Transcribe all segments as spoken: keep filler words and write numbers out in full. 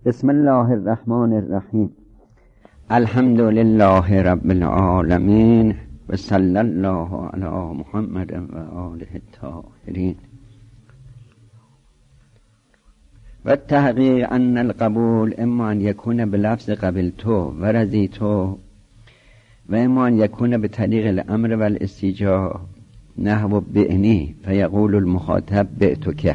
بسم الله الرحمن الرحیم. الحمد لله رب العالمین و صلی الله علی محمد و آله الطاهرین. و تحقیق ان القبول اما ان یکون بلفظ قبلت و رضیت و اما ان یکون بطریق الامر و الاستیجاب نحو بعنی فیقول المخاطب بعتک.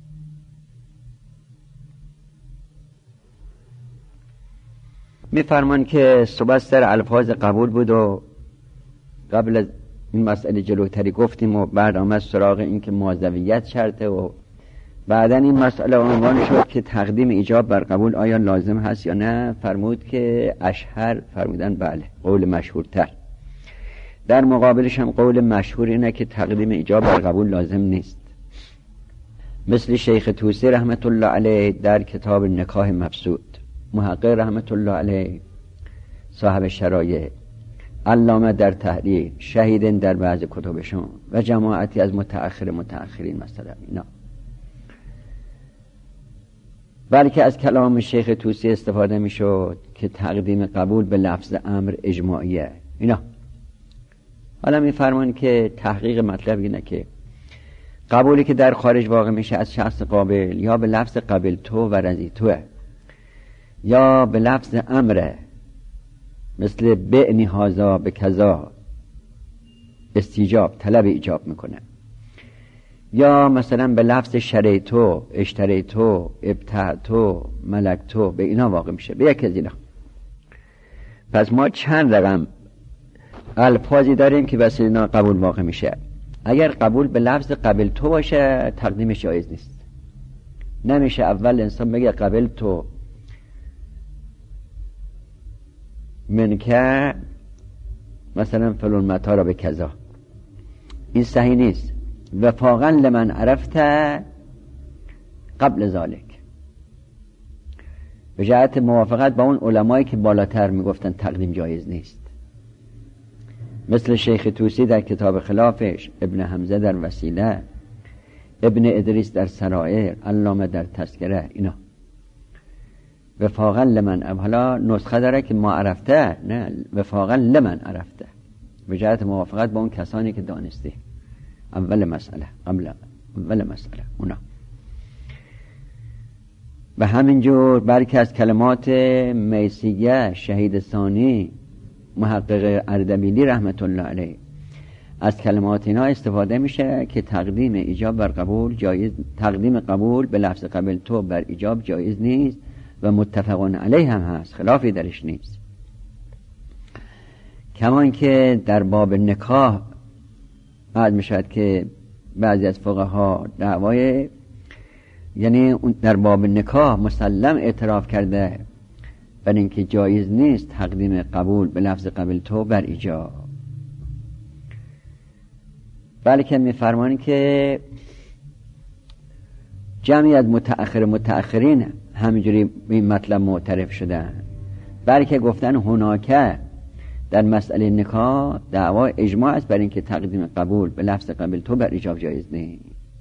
میفرمان که صحبت سر الفاظ قبول بود و قبل از این مسئله جلوتری گفتیم و بعد آمد سراغ این که معذویت شرطه و بعدن این مسئله عنوان شد که تقدیم ایجاب بر قبول آیا لازم هست یا نه. فرمود که اشهر فرمودن بله، قول مشهورتر. در مقابلش هم قول مشهور اینه که تقدیم ایجاب بر قبول لازم نیست، مثل شیخ طوسی رحمت الله علیه در کتاب نکاح مبسوط، محقق رحمت الله علیه صاحب شرایع، علامه در تحریر، شهیدن در بعض کتبشون و جماعتی از متأخر متأخرین مثلا اینا. بلکه از کلام شیخ طوسی استفاده می شد که تقدیم قبول به لفظ امر اجماعیه اینا. حالا می فرمان که تحقیق مطلب اینه که قبولی که در خارج واقع میشه از شخص قابل یا به لفظ قبل تو و رضی توه یا به لفظ امره، مثل بعنی هازا به کذا استیجاب طلب ایجاب میکنه، یا مثلا به لفظ شریتو اشتریتو ابتعتو ملکتو به اینا واقع میشه، به یک از اینا. پس ما چند رقم الفاظی داریم که بس اینا قبول واقع میشه. اگر قبول به لفظ قبل تو باشه تقدیمش جایز نیست، نمیشه اول انسان بگه قبل تو منکه مثلا فلان متا را به کذا، این صحیح نیست. وفاقا لمن عرفت قبل ذالک، به جهت موافقت با اون علمایی که بالاتر میگفتن تقدیم جایز نیست، مثل شیخ طوسی در کتاب خلافش، ابن حمزه در وسیله، ابن ادریس در سرائر، علامه در تذکره اینا. وفاقا لمن، حالا نسخه داره که ما عرفته، نه وفاقا لمن عرفته، به جهت موافقت با اون کسانی که دانسته. اول مسئله قبل اول مسئله اونا. به همین جور برکه از کلمات میسیه شهید ثانی محقق اردبیلی رحمت الله علیه، از کلمات اینا استفاده میشه که تقدیم ایجاب بر قبول جایز، تقدیم قبول به لفظ قبل تو بر ایجاب جایز نیست و متفقون علیه هم هست، خلافی درش نیست. کمان که در باب نکاح بعد میشد که بعضی از فقها دعوای، یعنی در باب نکاح مسلم اعتراف کرده بر اینکه جایز نیست تقدیم قبول به لفظ قبل تو بر ایجاب، بلکه میفرمانی که جمعی از متأخر متأخرین همینجوری به این مطلب معترف شدن، بلکه گفتن هناکه در مسئله نکاح دعوا اجماع است بر اینکه تقدیم قبول به لفظ قبل تو بر ایجاب جایز نیست.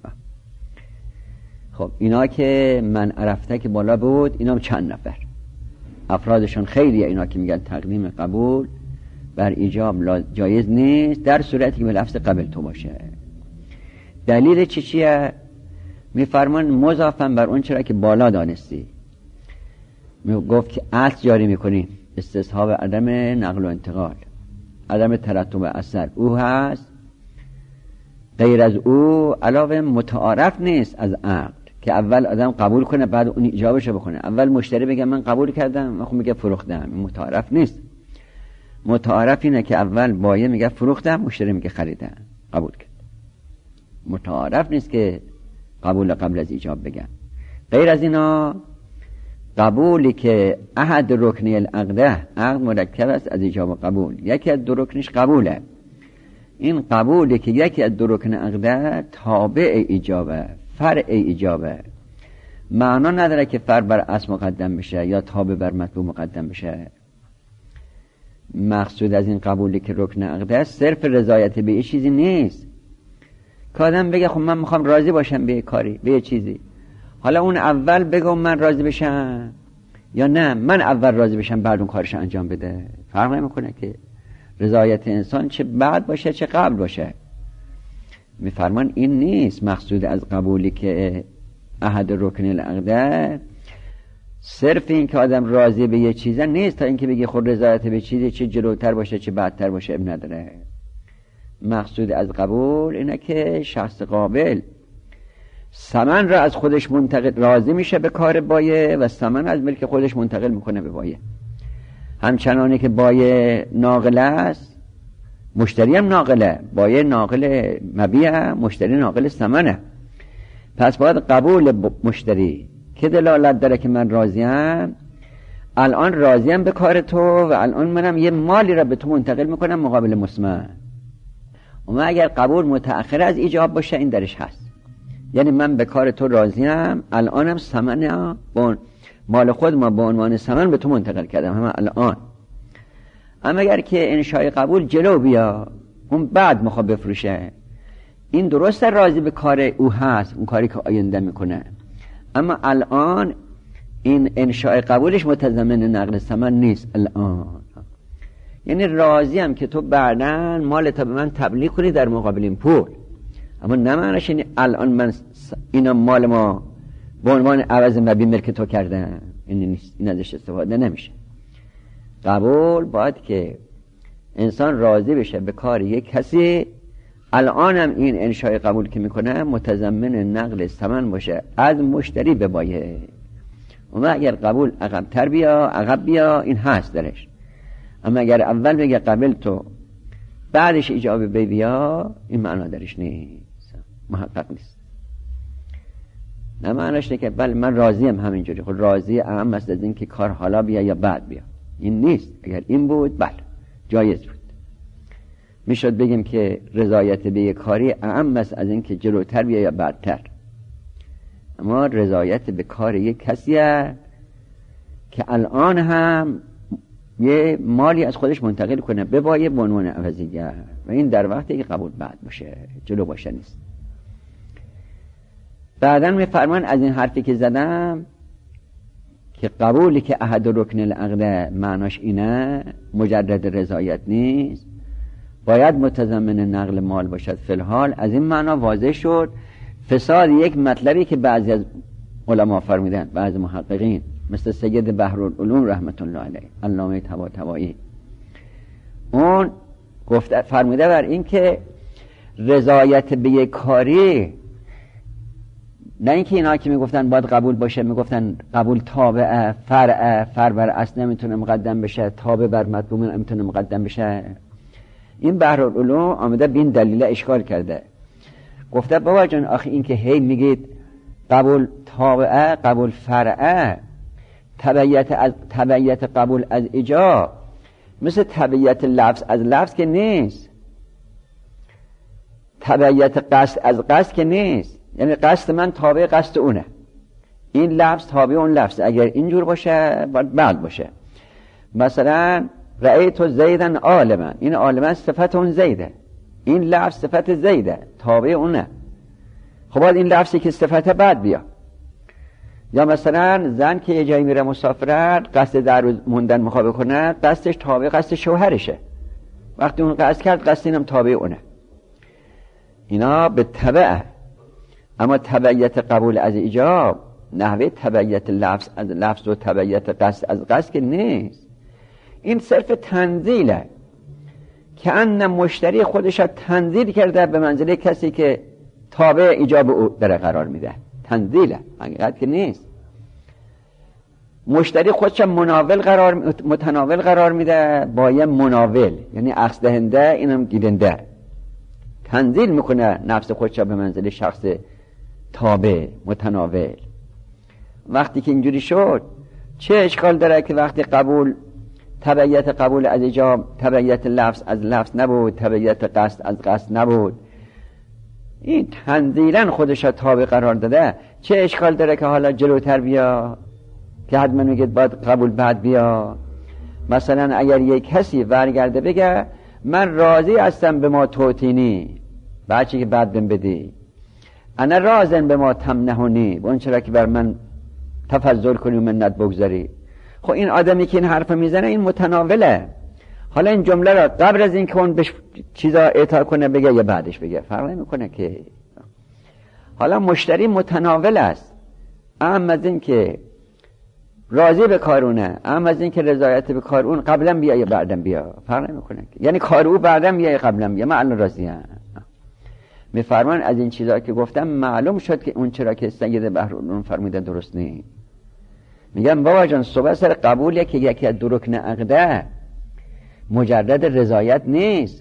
خب اینا که من عرفته که بالا بود، اینا چند نفر افرادشون خیلیه، اینا که میگن تقدیم قبول بر ایجاب جایز نیست در صورتی که به لفظ قبل تو باشه. دلیل چی چیه؟ میفرمان مضافاً بر اون چرا که بالا دانستی، میگفت که اصل جاری میکنیم استصحاب عدم نقل و انتقال، عدم ترتب اثر او هست، غیر از او علاوه متعارف نیست از عقد که اول آدم قبول کنه بعد اون ایجابشو بکنه. اول مشتری بگه من قبول کردم، خب میگه فروختم، متعارف نیست. متعارف اینه که اول بایع میگه فروختم، مشتری میگه خریدم، قبول کرد. متعارف نیست که قبول قبل از ایجاب بگن. غیر از اینا قبولی که احد رکنی العقده، عقد مرکب است از ایجاب و قبول، یکی از دو رکنش قبوله. این قبولی که یکی از دو رکن عقده تابع ایجابه، فرع ایجابه، معنا نداره که فرع بر اصل مقدم بشه یا تابع بر مطلوب مقدم بشه. مقصود از این قبولی که رکن عقده است صرف رضایت به یه چیزی نیست که آدم بگه خب من میخوام راضی باشم به کاری، به یه چیزی، حالا اون اول بگم من راضی بشم یا نه من اول راضی بشم بعد اون کارش انجام بده؟ فرق نمیکنه که رضایت انسان چه بعد باشه چه قبل باشه. میفرمان این نیست مقصود از قبولی که احد رکن العقده صرف این که آدم راضی به یه چیزه نیست تا اینکه بگی خود رضایت به چیزی چه جلوتر باشه چه بعدتر باشه اب نداره. مقصود از قبول اینه که شخص قابل ثمن را از خودش منتقل راضی میشه به کار بایه و ثمن از ملک خودش منتقل میکنه به بایه. همچنانی که بایه ناقل است مشتری هم ناقله، بایه ناقل مبیع، مشتری ناقل ثمنه. پس باید قبول مشتری که دلالت داره که من راضیم، الان راضیم به کار تو و الان منم یه مالی را به تو منتقل میکنم مقابل مسمن. اما اگر قبول متأخر از ایجاب باشه این درش هست، یعنی من به کار تو راضیم، الانم ثمن مال خود ما به عنوان ثمن به تو منتقل کردم همه الان. اما اگر که انشای قبول جلو بیا اون بعد میخواد بفروشه، این درسته راضی به کار او هست، اون کاری که آینده میکنه، اما الان این انشاء قبولش متضمن نقل ثمن نیست. الان یعنی راضیم که تو بعداً مال تا به من تبلیغ کنی در مقابل این پول، اما نه معنیش اینه الان من اینا مال ما به عنوان عوض مبی ملک تو کردم. این نیست، این ازش استفاده نمیشه. قبول باید که انسان راضی بشه به کار یک کسی، الانم این انشاء قبول که میکنه متضمن نقل ثمن باشه از مشتری به بایه. اما اگر قبول عقب تر بیا عقب بیا این هست درش، اما اگر اول بگه قبل تو بعدش ایجاب بی بیا این معنا درش نیست، محقق نیست. نه معناش نه که بله من راضیم همینجوری، خود راضی اهم است از این که کار حالا بیا یا بعد بیا، این نیست. اگر این بود بله جایز بود، میشد بگیم که رضایت به یک کاری اهم است از این که جلوتر بیا یا بعدتر. اما رضایت به کار یک کسیه که الان هم یه مالی از خودش منتقل کنه به بایه به عنوان عوضیه، و این در وقتی که قبول بعد باشه جلو باشه نیست. بعداً میفرمان از این حرفی که زدم که قبولی که احد رکن العقد معناش اینه مجرد رضایت نیست، باید متضمن نقل مال باشد. فی الحال از این معنا واضح شد فساد یک مطلبی که بعضی از علما فرمودن، بعضی محققین مثل سید بحرالعلوم رحمت الله علیه، علامه طباطبایی، اون گفته فرموده بر این که رضایت به یک کاری، نه اینکه اینا که میگفتن باید قبول باشه میگفتن قبول تابع فرع، فرع بر اصل نمیتونه مقدم بشه، تابع بر مطلوب نمیتونه مقدم بشه. این بحرالعلوم آمده بین دلیل اشکال کرده، گفته بابا جان آخه این که هی میگید قبول تابعه قبول فرعه، تبعیت از تبعیت قبول از ایجاب مثل تبعیت لفظ از لفظ که نیست، تبعیت قصد از قصد که نیست. یعنی قصد من تابع قصد اونه، این لفظ تابع اون لفظ. اگر اینجور باشه باید بعد باشه. مثلا رأیت زیدن عالما، این عالما صفت اون زیده، این لفظ صفت زیده تابع اونه، خب باید این لفظی که صفت بعد بیا. یا مثلا زن که یه جایی میره مسافرت قصد در روز موندن مخابه کنه، قصدش تابع قصد شوهرشه، وقتی اون قصد کرد قصد اینم تابع اونه. اینا به تبعه. اما تبعیت قبول از ایجاب نحوه تبعیت لفظ از لفظ و تبعیت قصد از قصد که نیست، این صرف تنزیله که ان مشتری خودش تنزیل کرده به منزله کسی که تابع ایجاب او در قرار میده. تنزیله، حقیقت که نیست. مشتری خودش مناول قرار متناول قرار میده با یه مناول، یعنی عقد دهنده اینم گیرنده، تنزیل میکنه نفس خودش به منزله شخص تابع متناول. وقتی که اینجوری شد چه اشکال داره که وقتی قبول تبعیت قبول از ایجاب تبعیت لفظ از لفظ نبود، تبعیت قصد از قصد نبود، این تنزیلا خودش تابع قرار داده، چه اشکال داره که حالا جلوتر بیا که حتما میگه باید قبول بعد بیا. مثلا اگر یک کسی برگرده بگه من راضی هستم به ما توتینی، بچه که بعد بهم بدی، انا راضن به ما تمنحونی، اون چرا که بر من تفضل کنی و منت بگذاری، خب این آدمی که این حرف میزنه این متناوله. حالا این جمله را قبل از این که اون بهش چیزا اعطا کنه بگه یا بعدش بگه فرق نمیکنه که. حالا مشتری متناول است، اهم از این که راضی به کارونه، اهم از این که رضایت به کار اون قبلا بیا یا بعدم بیا فرق نمیکنه. یعنی کار او بعدم بیا یا قبلا بیا، من الان راضی ام. میفرمان از این چیزا که گفتم معلوم شد که اون چرا که سید بحرالعلوم فرموده درست نیست. میگم بابا جان صبح سر قبولیه که یکی از دو رکن عقده مجرد رضایت نیست.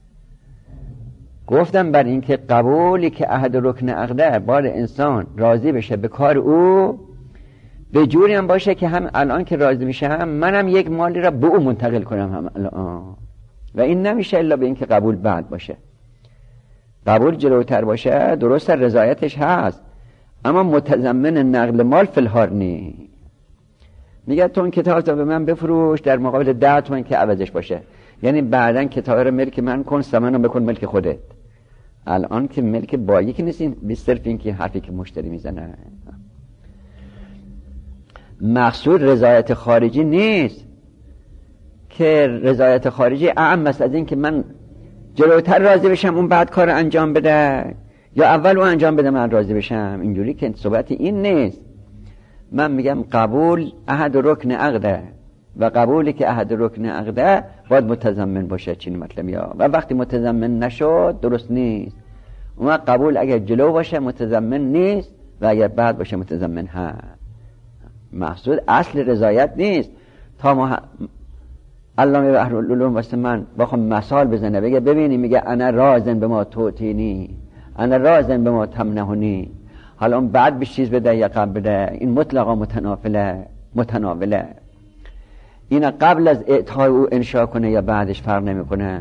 گفتم بر این که قبولی که احد رکن عقده بار انسان راضی بشه به کار او، به جوری هم باشه که هم الان که راضی میشه هم منم یک مالی را به او منتقل کنم هم الان. و این نمیشه الا به این که قبول بعد باشه. قبول جلوتر باشه درست رضایتش هست، اما متضمن نقل مال فی الحال نیست. میگه تو این کتاب تا به من بفروش در مقابل ده تومن که عوضش باشه، یعنی بعداً کتاب رو ملک من کن، ثمنو بکن ملک خودت. الان که ملک بایی که نیست، به صرف این که حرفی که مشتری میزنه. مقصود رضایت خارجی نیست که رضایت خارجی اعم است از این که من جلوتر راضی بشم اون بعد کار انجام بده، یا اول اون انجام بده من راضی بشم. اینجوری که صحبت این نیست. من میگم قبول احد رکن عقده و قبولی که احد رکن عقده باید متضمن باشه. چین مطلب یا و وقتی متضمن نشد درست نیست. اون قبول اگر جلو باشه متضمن نیست و اگر بعد باشه متضمن هست. مقصود اصل رضایت نیست. تا ما علامه بحرالعلوم واسه من بخوام مثال بزنه بگه ببینی میگه انا رازن به ما توتینی، انا رازن به ما تمنحنی، حالا اون بعد به چیز بده یا قبل بده، این مطلقا متناوله متناوله. این قبل از اعطای او انشا کنه یا بعدش فرق نمیکنه.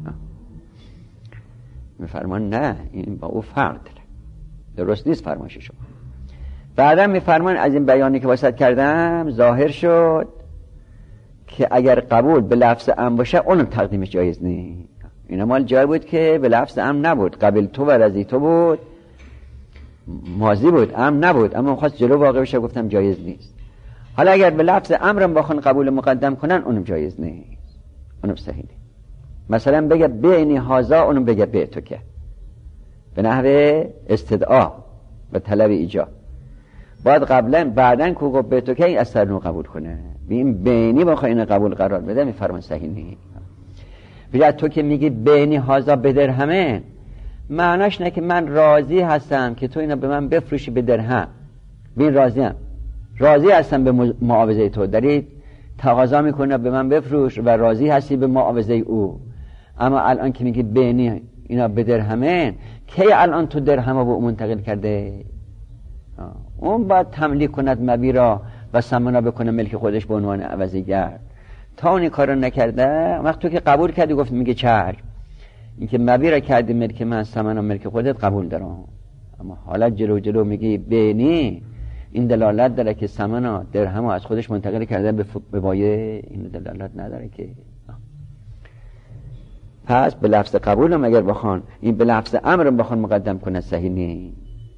میفرمان نه این با او فرق داره، درست نیست فرمایش شما. بعدا میفرمان از این بیانی که واسط کردم ظاهر شد که اگر قبول به لفظ ام باشه اونم تقدیمش جایز نیست. اینا مال جای بود که به لفظ ام نبود، قبل تو و رضی تو بود، ماضی بود، ام نبود، اما خواست جلو واقع بشه گفتم جایز نیست. حالا اگر به لفظ امرم بخون قبول مقدم کنن اونم جایز نیست، اونم صحیح نیست. مثلا بگه بینی هازا، اونم بگه به تو که، به نحو استدعا و طلب ایجاب. باید قبلا بعدن که گفت به تو که این اثر رو قبول کنه. ببین بینی بخواه این قبول قرار بده میفرمان صحیح نیست. بجای تو که میگی بینی هازا به درهمه، معناش نه که من راضی هستم که تو اینو به من بفروشی به درهم. ببین راضیم، راضی هستم به معاوضه تو، داری تقاضا میکنه به من بفروش و راضی هستی به معاوضه او. اما الان که میگی بینی اینا به درهمه، کی الان تو درهمو به اون منتقل کرده؟ اون باید تملیک کند مبی را و ثمنا بکنه ملک خودش به عنوان عوضیگر. تا اون کارو نکرده، وقت تو که قبول کردی گفت میگه چشم، این که مبی را کردی ملک من، ثمنا ملک خودت قبول دارم. اما حالا جلو جلو میگی بینی، این دلالت داره که ثمنا درهمو از خودش منتقل کرده به به بایه، این دلالت نداره که. پس به لفظ قبولم اگر بخوان این به لفظ امرم بخوان مقدم کنه صحیح نیست.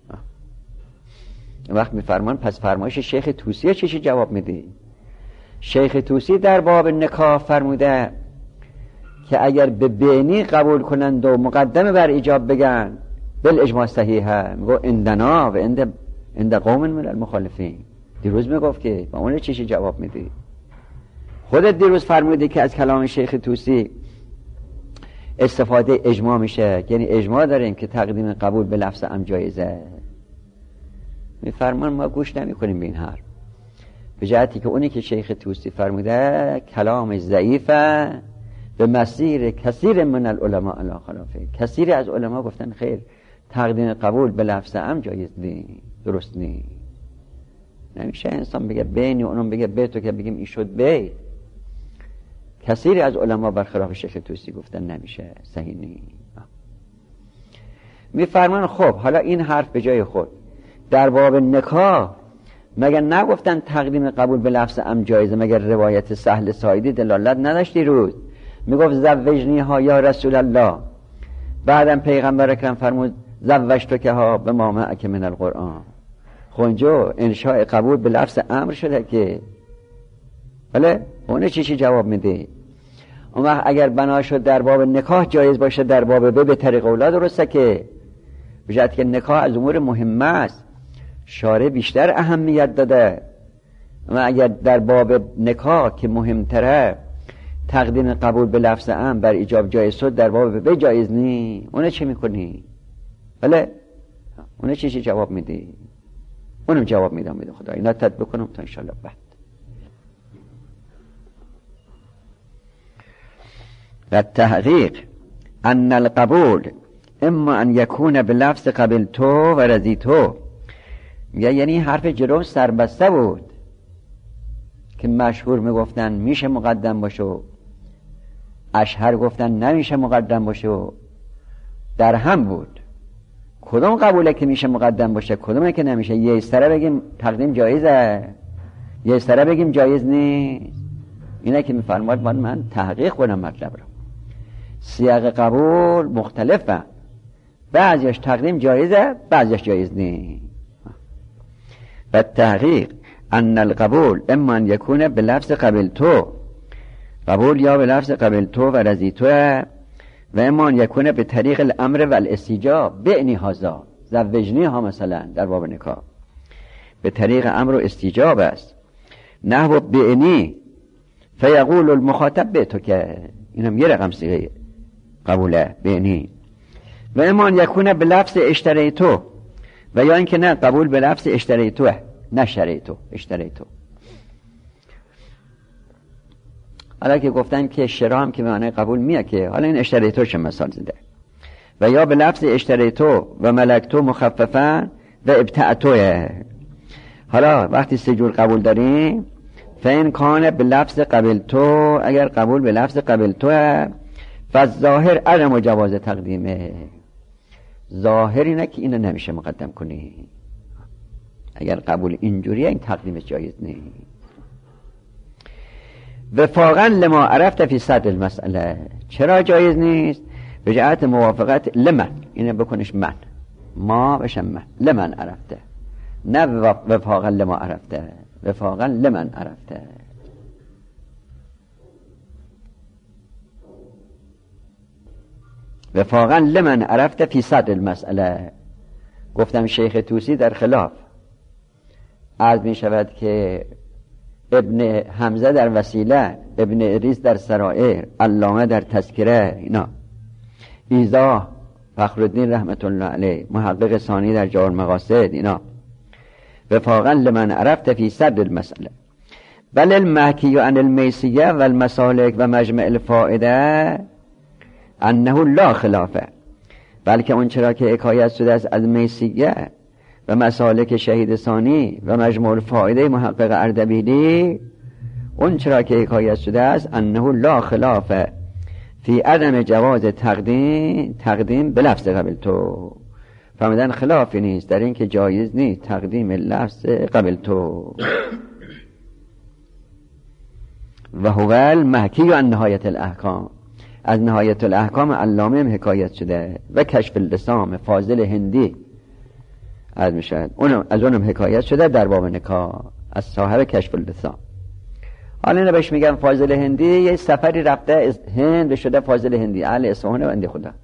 وقت میفرمان پس فرمایش شیخ طوسی چیشی جواب میدی؟ شیخ طوسی در باب نکاح فرموده که اگر به بینی قبول کنند و مقدمه بر ایجاب بگن بل اجماع صحیحه. میگو اندنا و اند اند قوم من المخالفین. دیروز میگفت که با اون چیشی جواب میدی؟ خودت دیروز فرمودی که از کلام شیخ طوسی استفاده اجماع میشه، یعنی اجماع داریم که تقدیم قبول به لفظ ام جایزه. میفرمان ما گوش نمی کنیم به این حرف، به جهتی که اونی که شیخ طوسی فرموده کلام ضعیفه به مسیر کثیر من العلماء علی خلافه. کثیر از علما گفتن خیر تقدیم قبول به لفظ ام جایز نیست، درست نیست. نمیشه انسان بگه بینی اونم بگه به تو که بگیم این شد به. کثیر از علما برخلاف شیخ طوسی گفتن نمیشه، صحیح نیست. میفرمان خب حالا این حرف به جای خود در باب نکاح مگر نگفتن تقدیم قبول به لفظ ام جایزه؟ مگر روایت سهل سایدی دلالت نداشتی روز میگفت زوجنی ها یا رسول الله، بعدم پیغمبر اکرم فرمود زوجتو که ها به ما معک من القرآن. خونجو انشاء قبول به لفظ امر شده که بله اون چی چی جواب میده؟ اون وقت اگر بنا شد در باب نکاح جایز باشه، در باب به به طریق اولاد درسته که بجد که نکاح از امور مهمه است، شارع بیشتر اهمیت داده. و اگر در باب نکاح که مهمتره تقدیم قبول به لفظ ام بر ایجاب جایز شد، در باب به جایز نی، اونه چه میکنی؟ بله اونه چی چی جواب میدی؟ اونم جواب میدم میده خدا. اینا تد بکنم تا انشالله بعد. و تحقیق ان القبول اما ان یکون به لفظ قبلتو و رضیتو، یعنی حرف جلو سربسته بود که مشهور میگفتن میشه مقدم باشه، اشهر گفتن نمیشه مقدم باشه، در هم بود. کدوم قبوله که میشه مقدم باشه، کدومه که نمیشه؟ یه استره بگیم تقدیم جایزه، یه استره بگیم جایز نیست. اینه که میفرماد من من تحقیق کنم مطلب رو. سیاق قبول مختلفه، بعضیش تقدیم جایزه، بعضیش جایز نیست. و تحقیق ان القبول اما ان یکون به لفظ قبلتو، قبول یا به لفظ قبلتو و رضیتو، و اما ان یکون به طریق الامر و الاستیجاب بعنی هذا زوجنی ها، مثلا در باب نکاح به طریق امر و استیجاب است. نحو بعنی فیقول المخاطب به تو، که اینم یه رقم صیغه قبوله بعنی. و اما ان یکون به لفظ اشتریتو، و یا اینکه نه قبول به لفظ اشتریتو، نه شریتو، اشتریتو. حالا که گفتن که شرا هم که معنی قبول میاد، که حالا این اشتریتو چه مثال زده. و یا به لفظ اشتریتو و ملکتو مخففا و ابتعتوه. حالا وقتی سه جور قبول داریم، فین کان به لفظ قبلتو، اگر قبول به لفظ قبلتو، فظاهر عدم جواز تقدیمه، ظاهر اینه که اینو نمیشه مقدم کنی. اگر قبول اینجوریه این تقدیمش جایز نیست. وفاقا لما عرفت فی صدر المسئله، چرا جایز نیست؟ به جهت موافقت لمن، اینه بکنش من، ما بشم من، لمن عرفته، نه وفاقا لما عرفته، وفاقا لمن عرفته. وفاقا لمن عرفته فی صدر المسئله. گفتم شیخ طوسی در خلاف عرض می شود که ابن حمزه در وسیله، ابن ادریس در سرائر، علامه در تذکره، اینا ایضاح فخرالدین رحمت الله علیه، محقق ثانی در جوهر المقاصد، اینا وفاقا لمن عرفت فی صدر المسئله. بل المحکی عن المیسیه و المسالک و مجمع الفائده انه لا خلافه، بلکه اون چرا که حکایت شده است از میسیه و مسالک شهید ثانی و مجموع الفائده محقق اردبیلی، اون چرا که حکایت شده است انه لا خلافه فی عدم جواز تقدیم تقدیم به لفظ قبلتو، فهمیدن خلافی نیست در این که جایز نیست تقدیم لفظ قبلتو. و هو المحکی عن نهایت الاحکام، از نهایت الاحکام علامه هم حکایت شده. و کشف اللسام فاضل هندی از میشد، اونم از اونم حکایت شده در باب نکاح از صاحب کشف اللسام. حالا اینا بهش میگن فاضل هندی، یه سفری رفته هند شده فاضل هندی، اهل اصفهان و اندی خدا.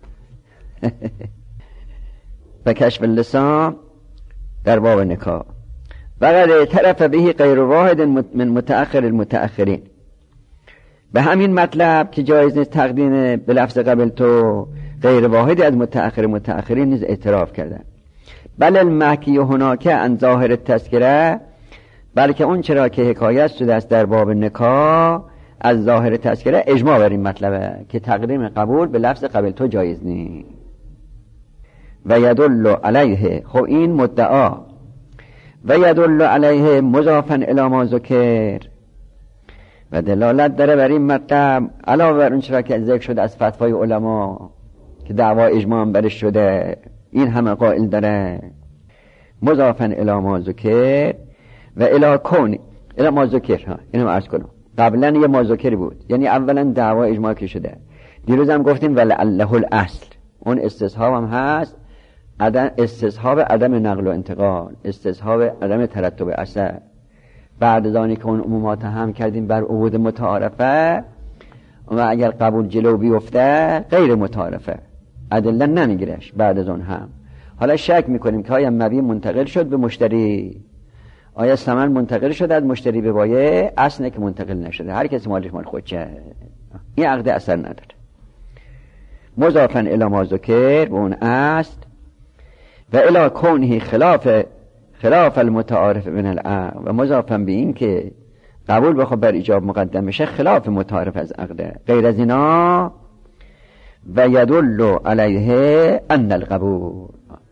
و کشف اللسام در باب نکاح. و قد طرف بهی غیر واحد من متأخر المتأخرین، به همین مطلب که جایز نیست تقدیم به لفظ قبلتو، غیر واحدی از متأخر متأخرین نیز اعتراف کردن. بل المحکی هناک عن ظاهر التذکره، بلکه اون چرا که حکایت شده است در باب نکاح از ظاهر تذکره اجماع بر این مطلبه که تقدیم قبول به لفظ قبلتو جایز نیست. و یدل علیه، خب این مدعا، و یدل علیه مضافا الی ما ذکر، و دلالت داره بر این مطلب علاوه بر اون چرا که ذکر شده از فتوای علما که دعوا اجماع برش شده، این همه قائل داره. مضافا الی ما ذکر و الی کون الی ما ذکر، ها اینو عرض کنم. قبلا یه ما ذکری بود، یعنی اولا دعوا اجماع که شده. دیروز هم گفتیم ولعله الاصل، اون استصحاب هم هست، عدم استصحاب عدم نقل و انتقال، استصحاب عدم ترتب اثر. بعد از آنی که اون عمومات هم کردیم بر عقود متعارفه و اگر قبول جلو بیفته غیر متعارفه، ادله نمیگیرش بعد از اون هم. حالا شک میکنیم که آیا مبیع منتقل شد به مشتری، آیا ثمن منتقل شد از مشتری به بایع، اصلا که منتقل نشده، هر کسی مالش مال خودشه، این عقد اثر نداره. مضافاً الی ما ذکر و اون است و الی کونه خلاف خلاف المتعارف من العقد، و مضافاً به این که قبول بخواد بر ایجاب مقدم بشه خلاف متعارف از عقده. غیر از اینا و یدل علیه ان القبول،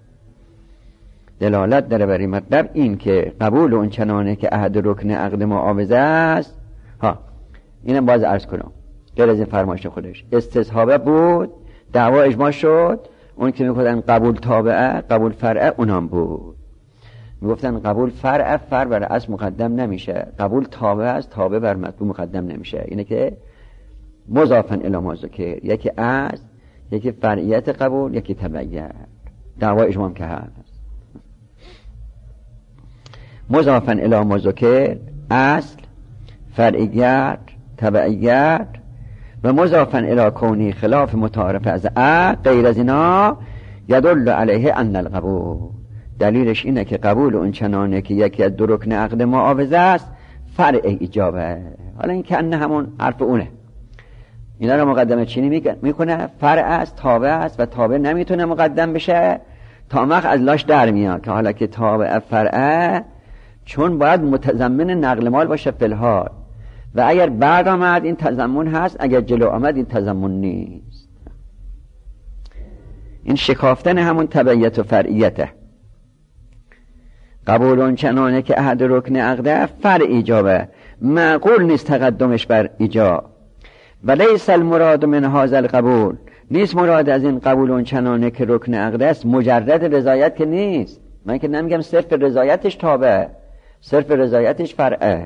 دلالت داره بر این مطلب این که قبول اون چنانه که عهد رکن عقد معاوضه است. ها اینم باز عرض کنم غیر از این فرمایش خودش استصحابه بود، دعوا اجماع شد، اون که میگفتن قبول تابعه قبول فرعه اونام بود، میگفتن قبول فرع فرع بر اصل مقدم نمیشه، قبول تابع است تابع بر مطلوب مقدم نمیشه. اینه که مضافاً الی ما ذکر، یکی اصل یکی فرعیت قبول یکی تبعیت، دعوا اجماع که هست. مضافاً الی ما ذکر اصل فرعیت تبعیت و مضافاً الی کونی خلاف متعارف از عقد. غیر از اینا یدل علیه ان القبول، دلیلش اینه که قبول اون چنانه که یکی از دو رکن عقد معاوضه است فرع ایجابه. حالا این که ان همون حرف اونه، اینا رو مقدمه چینی میکنه، فرع است تابع است و تابع نمیتونه مقدم بشه تا مخ از لاش در میاد که حالا که تابع فرعه چون باید متضمن نقل مال باشه فی الحال، و اگر بعد آمد این تضمن هست، اگر جلو آمد این تضمن نیست. این شکافتن همون تبعیت و فرعیته. قبول اون چنانه که عهد رکن عقده فرع ایجابه، معقول نیست تقدمش بر ایجاب. و لیس المراد من هذا القبول، نیست مراد از این قبول اون چنانه که رکن عقده است مجرد رضایت که نیست. من که نمیگم صرف رضایتش تابع، صرف رضایتش فرعه،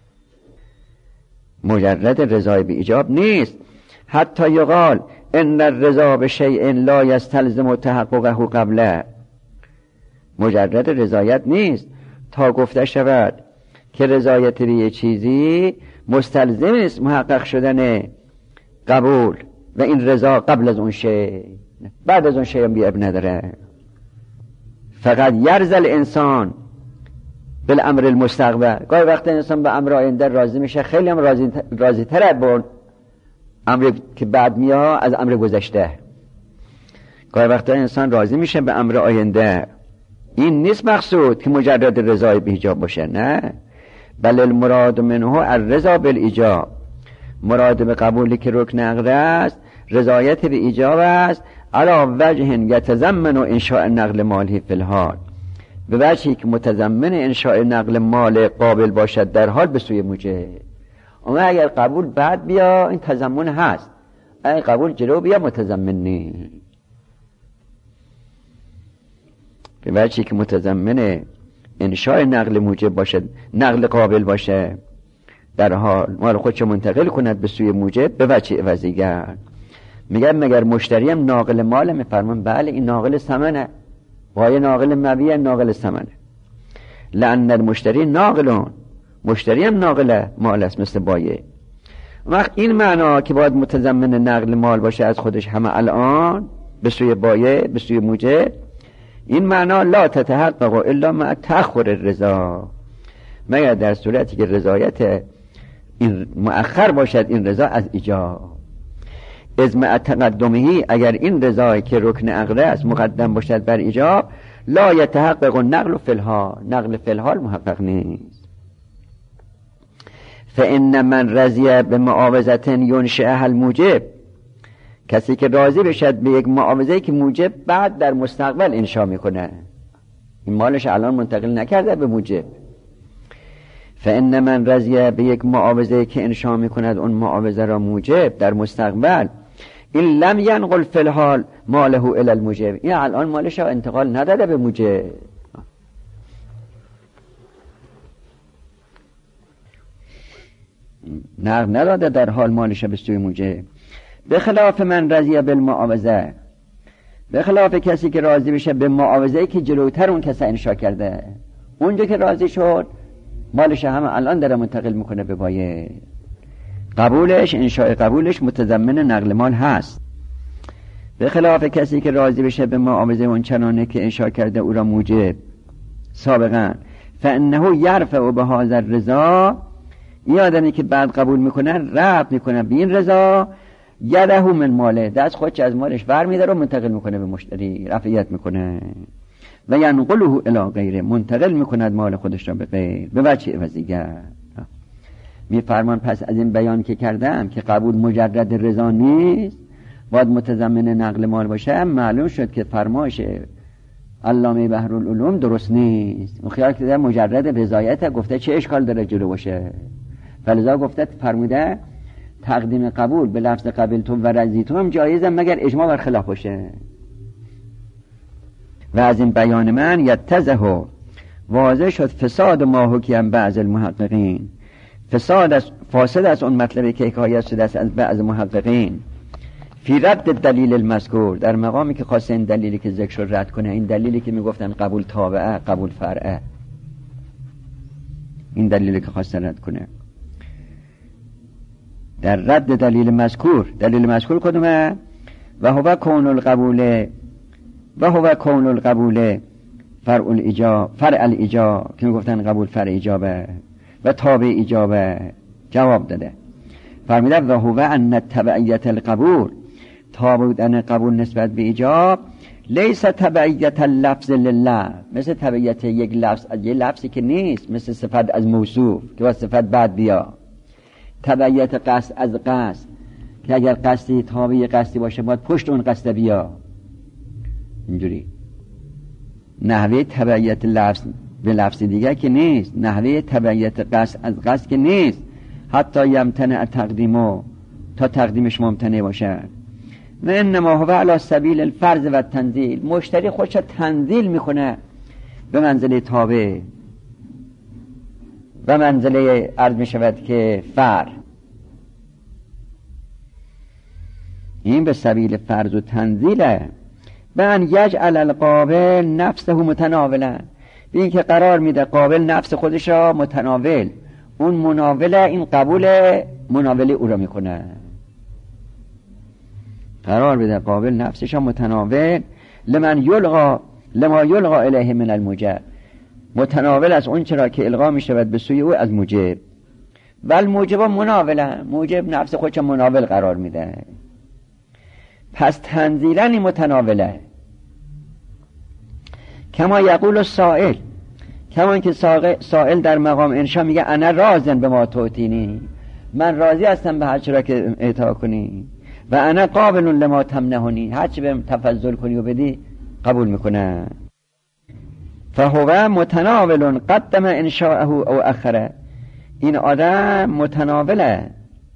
مجرد رضای به ایجاب نیست. حتی یقال ان الرضا بشیء لا یستلزم تحققه قبله، مجرد رضایت نیست تا گفته شود که رضایت به یه چیزی مستلزم است محقق شدن قبول و این رضا قبل از اون شی، بعد از اون شی هم بیاب نداره. فقط یرزل انسان بالامر المستقبل، گاهی وقت انسان به امر آینده راضی میشه، خیلی هم راضی راضی تره با امر که بعد میاد از امر گذشته. گاهی وقت انسان راضی میشه به امر آینده. این نیست مقصود که مجرد رضای به ایجاب باشه، نه، بل المراد منه الرضا بالایجاب، مراد به قبولی که رکن عقد است رضایت به ایجاب است، علی وجه یتضمن انشاء نقل مالی فی الحال، به وجهی که متضمن انشاء نقل مال قابل باشد در حال به سوی موجب. اما اگر قبول بعد بیا این تضمن هست، اگر قبول جلو بیا متضمن نیست، به وجهی که متضمن انشاء نقل موجب باشد، نقل قابل باشه در حال مال خودش منتقل کند به سوی موجب به وجه عوضیگر. میگم مگر مشتری هم ناقل ماله؟ میفرمان بله این ناقل ثمنه، وای ناقل مبیع ناقل ثمنه، لأن المشتری ناقلون، مشتری هم ناقل مال است مثل بایع. وقت این معنا که باید متضمن نقل مال باشه از خودش همه الان به سوی بایع به سوی موجب، این معنا لا تتحقق الا مع تأخر الرضا، مگر در صورتی که رضایت این مؤخر باشد این رضا از ایجاب. از مع تقدمه، اگر این رضایی که رکن عقد است مقدم باشد بر ایجاب، لا یتحقق النقل فی الحال، نقل فی الحال محقق نیست. فان من رضی به معاوضه ینشئها الموجب، کسی که راضی بشد به یک معاوضه‌ای که موجب بعد در مستقبل انشا میکنه، این مالش الان منتقل نکرده به موجب. فان من رضی به یک معاوضه‌ای که انشا میکند اون معاوضه را موجب در مستقبل، این لم ینقل فی الحال ماله الی الموجب، این الان مالش را انتقال نداده به موجب. نقل نداده در حال مالش به سوی موجب. به خلاف من رضی بالمعاوضه، به خلاف کسی که راضی بشه به معاوضه‌ای که جلوتر اون کسی انشا کرده، اونجا که راضی شد مالش همه الان داره منتقل میکنه به بایع. قبولش، انشاء قبولش متضمن نقل مال هست، به خلاف کسی که راضی بشه به معاوضه اون چنانه که انشاء کرده او را موجب سابقا، فانه یرفع به هذا الرضا، این آدمی که بعد قبول میکنه رفع میکنه به این رضا یده من ماله، دست خودش از مالش برمیداره و منتقل میکنه به مشتری، رفعیت میکنه. و ینقله الی غیره، منتقل میکند مال خودش را به غیر به وجه عوضیگر. میفرمان پس از این بیان که کردم که قبول مجرد رضا نیست، باید متضمن نقل مال باشه، معلوم شد که فرمایش علامه بحرالعلوم درست نیست. اون خیال کرده مجرد رضایت، گفته چه اشکال داره جلو باشه، فلذا گفته فرموده تقدیم قبول به لفظ قبلت و رضیت هم جایزه مگر اجماع بر خلاف باشه. و از این بیان من یتضح واضح شد فساد ما حکیم بعض المحققین، فساد از فاسد از اون مطلبی که حکایت شده است از بعض محققین فی رد دلیل المذکور، در مقامی که خاصه این دلیلی که ذکر شد رد کنه، این دلیلی که میگفتن قبول تابعه قبول فرعه، این دلیلی که خاصه رد کنه در رد دلیل مذکور. دلیل مذکور کدومه؟ و هو کون القبول و هو کون القبول فرع الایجاب، فرع الایجاب که میگفتن قبول فرع ایجابه و تابع ایجابه. جواب داده فرمیده و هو ان تبعیت القبول، تابع بودن قبول نسبت به ایجاب، لیس تبعیت اللفظ لله، مثل تبعیت یک لفظ از یک لفظی که نیست، مثل صفت از موصوف که با صفت بعد بیا. تبعیت قصد از قصد که اگر قصدی تابع قصدی باشه باید پشت اون قصد بیا. اینجوری نحوه تبعیت لفظ به لفظ دیگه که نیست، نحوه تبعیت قصد از قصد که نیست، حتی یمتنع تقدیمو، تا تقدیمش ممتنع باشه. و انما هو علی سبیل الفرض و تنزیل، مشتری خودش تنزیل میکنه به منزله تابع و منزله عرض میشود که فر، این به سبیل فرض و تنزیله. به ان یجعل القابل نفسه متناولا، به این که قرار میده قابل نفس خودش را متناول، اون مناوله این قبول مناوله او را میکنه، قرار بده قابل نفسش را متناول لمن یلقا لما یلقا الیه من الموجب، متناول از اون چرا که القا میشود به سوی او از موجب. و الموجب مناوله، موجب نفس خودش مناول قرار میده، پس تنزیلا این متناوله. کما یقول السائل، کما اینکه سائل در مقام انشا میگه انا راضن به ما توتینی، من راضی هستم به هر چرا که اعطا کنی، و انا قابل لما تمنحنی، هر چی بهم تفضل کنی و بدی قبول میکنه. فهو متناول قدم انشاءه او اخره، این آدم متناوله،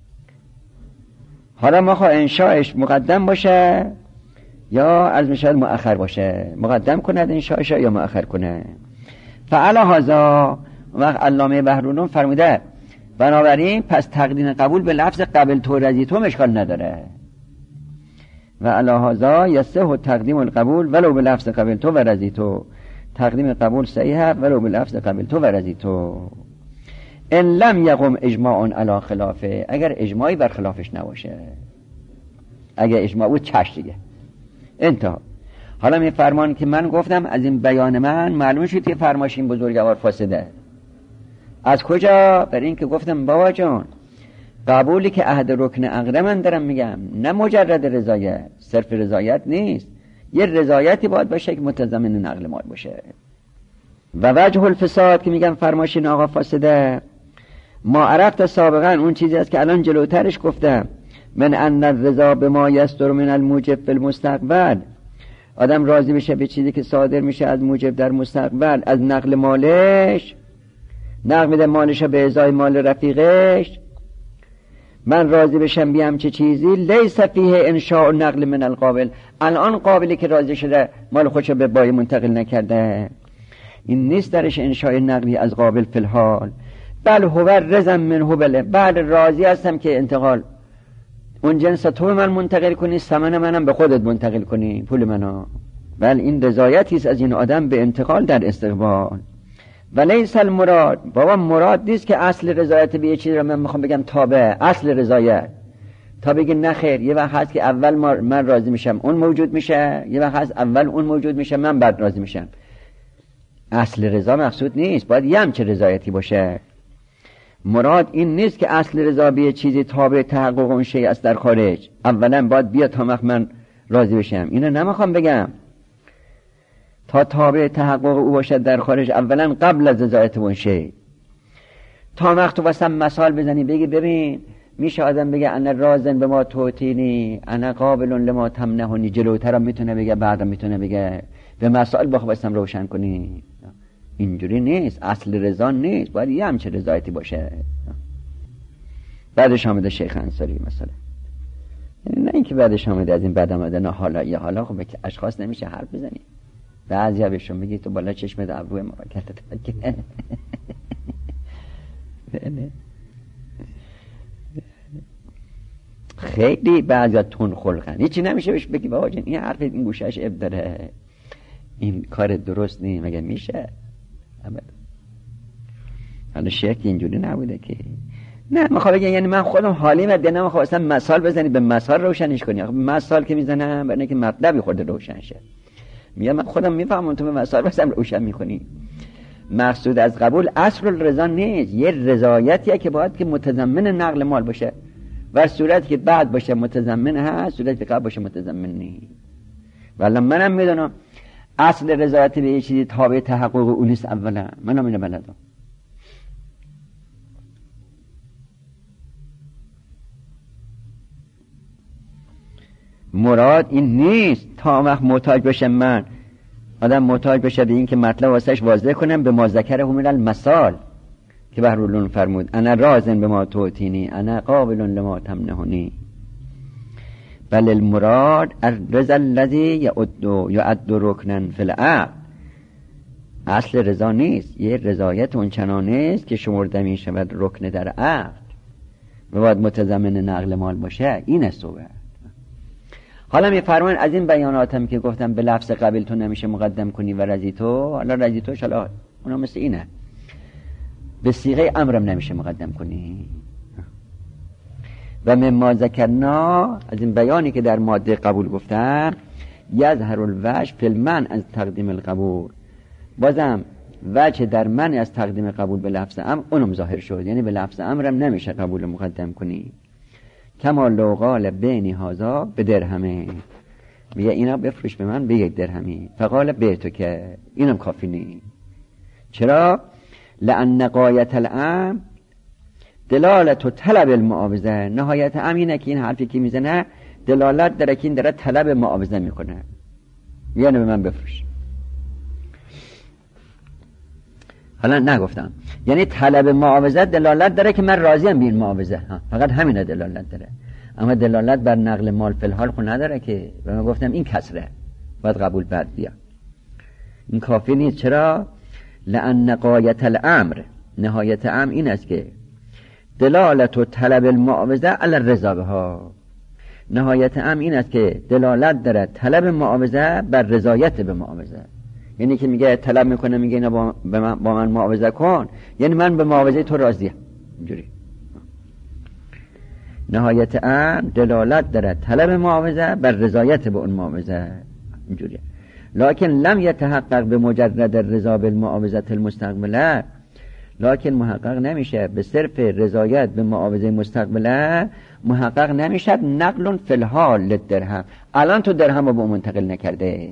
حالا ما خواه انشاءش مقدم باشه یا از میشد مؤخر باشه، مقدم کند انشاءش یا مؤخر کنه. فعلی هذا، وقت علامه بحرالعلوم فرموده بنابراین پس تقدیم قبول به لفظ قبل تو رضیت اشکال نداره. و علی هذا یصح تقدیم القبول ولو به لفظ قبل تو و رضیت، تقدیم قبول صحیحه ولو به لفظ قبل تو و رضیت. ان لم یقم اجماع علی خلافه، اگر اجماعی بر خلافش نباشه، اگر اجماع بود چش دیگه انتها. حالا می فرمان که من گفتم از این بیان من معلوم شد که فرمایش این بزرگوار فاسده. از کجا؟ برای این که گفتم بابا جان قبولی که عهد رکن عقد من دارم میگم، نه مجرد رضایت، صرف رضایت نیست، یه رضایتی باید باشه که متضمن نقل مال باشه. و وجه الفساد که میگم فرمایش این آقا فاسده، ما عرفت سابقا اون چیزی است که الان جلوترش گفتم، من ان الرضا بما یصدر من الموجب فی المستقبل، آدم راضی بشه به چیزی که صادر میشه از موجب در مستقبل، از نقل مالش، نقل میده مالش به ازای مال رفیقش، من راضی بشم بیام چه چیزی لیس فیه انشاء نقل من القابل، الان قابلی که راضی شده مال خودشو به بای منتقل نکرده، این نیست درش انشاء نقلی از قابل فی الحال، بل هو رضا منه، بله بعد راضی هستم که انتقال اون جنس تو به من منتقل کنی، ثمن منم به خودت منتقل کنی، پول منو. بل این رضایتی است از این آدم به انتقال در استقبال. ولیس المراد، بابا مراد نیست که اصل رضایت به یه چیزی رو من میخوام بگم تابع اصل رضایت، تا بگی نه خیر. یه وقت هست که اول من راضی میشم اون موجود میشه، یه وقت هست اول اون موجود میشه من بعد راضی میشم. اصل رضا مقصود نیست، باید یه همچه رضایتی باشه. مراد این نیست که اصل رضا به یه چیزی تابع تحقق اون شیء است در خارج، اولا باید بیا تا وقت من راضی بشم. اینو نمیخوام بگم تا تابع تحقق او باشد در خارج، اولا قبل از رضایت اون شیء. تا وقت تو واسه مثال بزنی بگی ببین میشه آدم بگه انا رازن به ما توتینی انا قابل لما تمنحنی، جلوترم میتونه بگه بعدم میتونه بگه، به مثال بخواستم روشن کنی. اینجوری نیست، اصل رضا نیست، باید یه همچه رضایتی باشه. بعدش آمده شیخ انصاری مثلا، یعنی نه اینکه بعدش آمده از این بعد آمده نه حالا یه حالا خب که اشخاص نمیشه حرف بزنی. بعضی ها بهشون بگی تو بالا چشمت ابروی مراکتت بکنه. خیلی بعضی تون خلقن، هیچی نمیشه بهش بگی بابا جان این حرف این گوشش اب داره، این کار درست نیست، مگه میشه؟ حالا شیخ اینجوری نبوده که نه میخوام بگم یعنی من خودم حالی مده نمیخوام اصلا مثال بزنی به مثال روشنش کنی. مثال که میزنم برای اینکه مطلبی خورده روشن شه، میگم من خودم میفهمم تو به مثال بزنم روشن میکنی. مقصود از قبول اصل رضا نیست، یه رضایتیه که باید که متضمن نقل مال باشه، و صورتی که بعد باشه متضمن هست، صورتی که قبل باشه متضمن نیست. ولی منم میدونم اصل رضایت به یه چیزی تابع تحقق اون نیست، اولا منم اینو بلدم. مراد این نیست تا وقت محتاج بشه، من آدم محتاج بشه به این که مطلب واسش واضح کنم به ما ذکره من المثال که بحرالعلوم فرمود انا رازن به ما توتینی انا قابل لما تمنحنی. بل المراد الرضا الذی یعد یعد رکنا فی العقل. اصل رضا نیست یه رضایت اون چنانه است که شمرده می شود رکن در عقل و باید متضمن نقل مال باشه. این است صحبت. حالا می فرمان از این بیاناتم که گفتم به لفظ قبیل تو نمیشه مقدم کنی و رضیتو، حالا رضیتوش حالا اونا مثل اینه، به صیغه امرم نمیشه مقدم کنی. و مما ذکرنا، از این بیانی که در ماده قبول گفتم، یظهر الوجه فی المنع از تقدیم القبول، بازم وجه در منع از تقدیم قبول به لفظ امر اونم ظاهر شد، یعنی به لفظ امرم نمیشه قبول مقدم کنی. کما لو قال بینی هذا به درهمه، میگه اینا بفروش به من به یک درهمی، فقال به تو که اینم کافی نیست. چرا؟ لأن غایت الامر دلالت و طلب المعاوضه، نهایت امینه که این حرفی که میزنه دلالت داره که این داره طلب معاوضه میکنه، یعنی به من بفروش. حالا نگفتم یعنی طلب معاوضه دلالت داره که من راضیم به این معاوضه، ها فقط همینه دلالت داره، اما دلالت بر نقل مال فی الحال خود نداره که و من گفتم این کسره باید قبول بعد بیا، این کافی نیست. چرا؟ لأن غایت الامر، نهایت امر این است که دلالت و طلب المعاوضه علی الرضا بها، نهایت امر این است که دلالت داره طلب معاوضه بر رضایت به معاوضه، یعنی که میگه طلب میکنه میگه اینا با من, با من معاوضه کن، یعنی من به معاوضه تو راضیم. اینجوری نهایت امر دلالت داره طلب معاوضه بر رضایت به اون معاوضه، اینجوری. لکن لم یتحقق به مجرد الرضا بالمعاوضه المستقبله، لکن محقق نمیشه به صرف رضایت به معاوضه مستقبله، محقق نمیشه نقل فی الحال للدرهم، الان تو درهم رو به منتقل نکرده،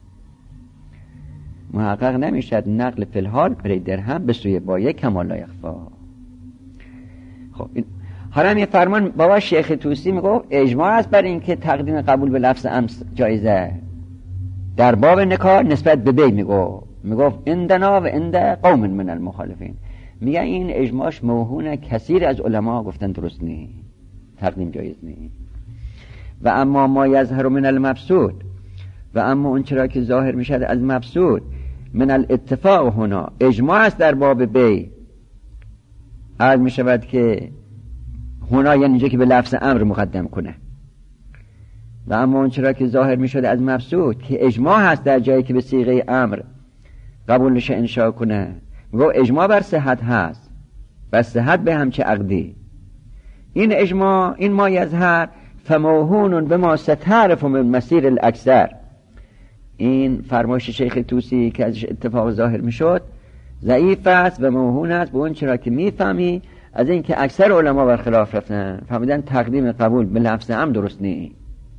محقق نمیشه نقل فی الحال برای درهم به سوی بایع کما لا یخفا. خب این حالا می فرمان بابا شیخ طوسی میگه اجماع است بر این که تقدیم قبول به لفظ امس جایزه در باب نکاح نسبت به بی، میگه میگه اندنا و اند قوم من المخالفین، میگه این اجماعش موهونه، کثیر از علما گفتن درست نیست، تقدیم جایز نیست. و اما ما یظهر من المبسوط، و اما اون چرا که ظاهر میشه از مبسوط، من الاتفاق هنا، اجماع است در باب بی، عرض میشود که هنا یعنی اینجا که به لفظ امر مقدم کنه. و اما اون چرا که ظاهر میشد از مبسوط که اجماع هست در جایی که به صیغه امر قبولش انشاء کنه، گو اجماع بر صحت هست، بر صحت به همچه عقدی. این اجماع این ما یظهر فموهون به ما ستعرف من مسیر الاکثر. این فرمایش شیخ طوسی که ازش اتفاق ظاهر میشد ضعیف است و موهون است به اون چرا که میفهمی از این که اکثر علما بر خلاف رفتن، فهمیدن تقدیم قبول به لفظ هم درست نیست.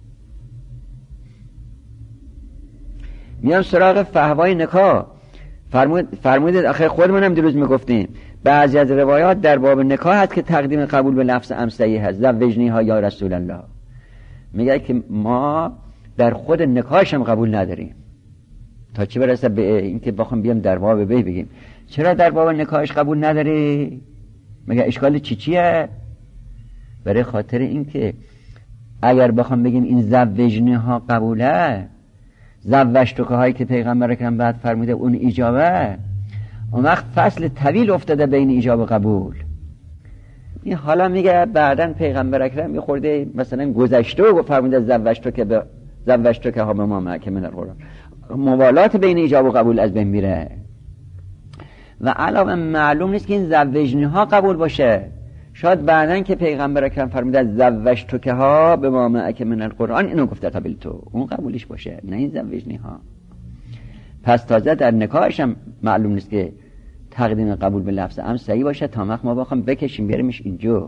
میان سراغ فهوای نکاح. فرمود فرمودید آخه خودمونم دیروز میگفتیم بعضی از روایات در باب نکاح هست که تقدیم قبول به لفظ هم صحیح هست. زوجنی ها یا رسول الله. میگه که ما در خود نکاحش هم قبول نداریم، تا چه برسه به اینکه بخوام بیام در باب بی بگیم چرا در باب نکاحش قبول نداری؟ مگه اشکال چی چیه؟ برای خاطر اینکه اگر بخوام بگیم این زوجنی ها قبوله، زوجتوکه هایی که پیغمبر اکرم بعد فرموده اون ایجابه، اون وقت فصل طویل افتاده بین ایجاب و قبول. این حالا میگه بعدن پیغمبر اکرم میخورده مثلا گذشته و فرموده زوجتوکه به زوجتوکه ها به ما معکه من القرآن، موالات بین ایجاب و قبول از بین میره. و علاوه معلوم نیست که این زوجنی ها قبول باشه. شاید بعدن که پیغمبر اکرم فرموده زوجتوکه ها به ما معکه من القرآن اینو گفته قبل تو، اون قبولش باشه، نه این زوجنی ها. پس تازه در نکاحش هم معلوم نیست که تقدیم قبول به لفظ هم صحیح باشه تا وقت ما بخوام بکشیم بیاریمش اینجا،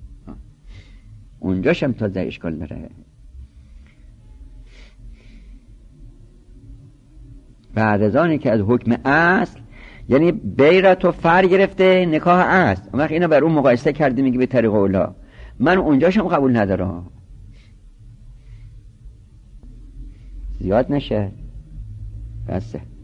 اونجاش هم تازه اشکال داره. بعد از آنی که از حکم اصل یعنی بیرت و فر گرفته نکاح اصل، اون وقت اینو بر اون مقایسه کردی میگی به طریق اولا، من اونجاشم قبول ندارم. زیاد نشه بسه.